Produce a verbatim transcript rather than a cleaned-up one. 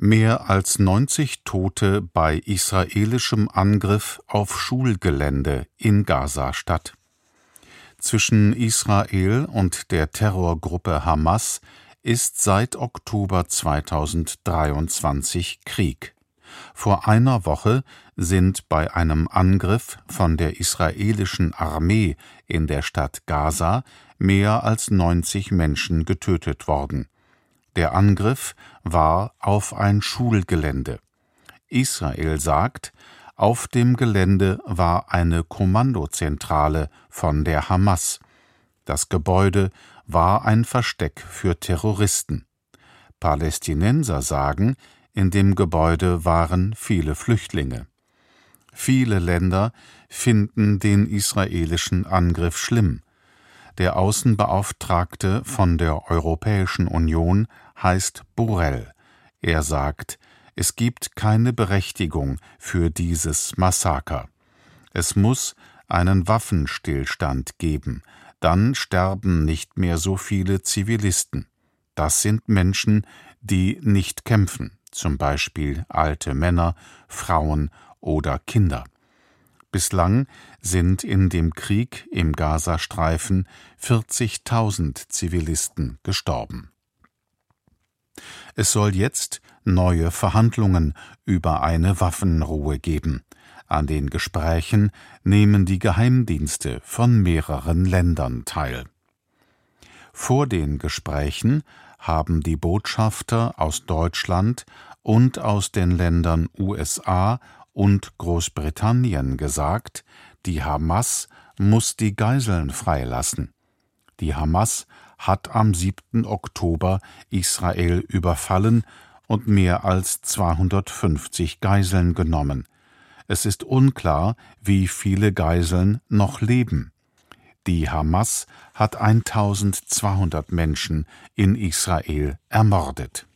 Mehr als neunzig Tote bei israelischem Angriff auf Schulgelände in Gaza-Stadt. Zwischen Israel und der Terrorgruppe Hamas ist seit Oktober zweitausenddreiundzwanzig Krieg. Vor einer Woche sind bei einem Angriff von der israelischen Armee in der Stadt Gaza mehr als neunzig Menschen getötet worden. Der Angriff war auf ein Schulgelände. Israel sagt, auf dem Gelände war eine Kommandozentrale von der Hamas. Das Gebäude war ein Versteck für Terroristen. Palästinenser sagen, in dem Gebäude waren viele Flüchtlinge. Viele Länder finden den israelischen Angriff schlimm. Der Außenbeauftragte von der Europäischen Union heißt Borrell. Er sagt, es gibt keine Berechtigung für dieses Massaker. Es muss einen Waffenstillstand geben, dann sterben nicht mehr so viele Zivilisten. Das sind Menschen, die nicht kämpfen, zum Beispiel alte Männer, Frauen oder Kinder. Bislang sind in dem Krieg im Gazastreifen vierzigtausend Zivilisten gestorben. Es soll jetzt neue Verhandlungen über eine Waffenruhe geben. An den Gesprächen nehmen die Geheimdienste von mehreren Ländern teil. Vor den Gesprächen haben die Botschafter aus Deutschland und aus den Ländern U S A und Großbritannien gesagt, die Hamas muss die Geiseln freilassen. Die Hamas hat am siebten Oktober Israel überfallen und mehr als zweihundertfünfzig Geiseln genommen. Es ist unklar, wie viele Geiseln noch leben. Die Hamas hat eintausendzweihundert Menschen in Israel ermordet.